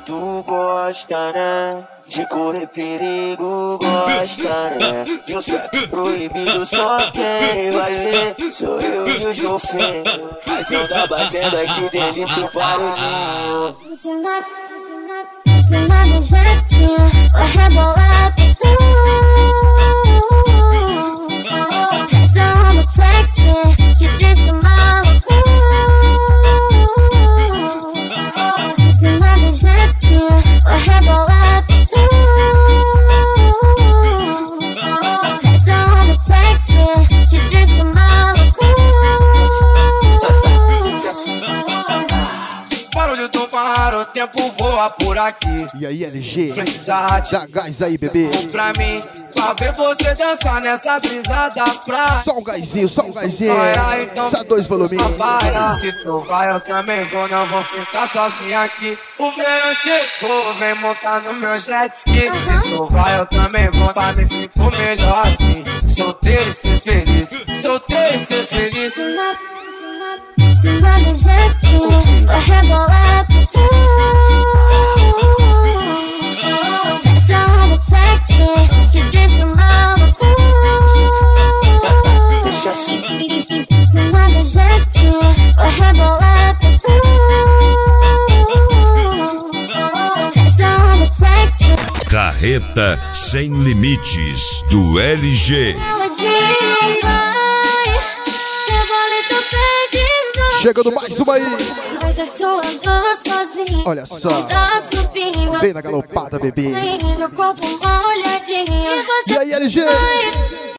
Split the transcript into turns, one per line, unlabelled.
Tu gosta, né? De correr perigo, gosta, né? De um sexo proibido, só quem vai ver sou eu e os golfinhos. Mas não tá batendo aqui, delícia o barulhinho.
Cima do jet ski, vai rebolar pra tu. Essa onda sexy te deixa maluco. Cima do jet ski, vai rebolar pra tu. Essa onda sexy te deixa maluco.
Barulho do mar, o tempo voa por aqui.
E aí, LG?
Precisa
dá gás aí, bebê.
Pra mim, pra ver você dançar nessa brisa da praia.
Só um gásinho, só um gásinho.
Então,
Só 2 voluminhos.
Se tu vai, eu também vou. Não vou ficar sozinho aqui. O verão chegou, vem montar no meu jet ski. Se tu vai, eu também vou. Pra mim ficou melhor assim. Solteiro e ser feliz. Solteiro e ser feliz.
Cima do jet ski, vai rebolar pra tu. Essa onda sexy te deixa maluco.
Deixa assim.
Cima do jet ski, vai rebolar pra tu. Essa onda sexy.
Carreta Sem Limites, do LG.
Chegando mais uma aí. Olha só. Vem na galopada, bebê. E aí, LG?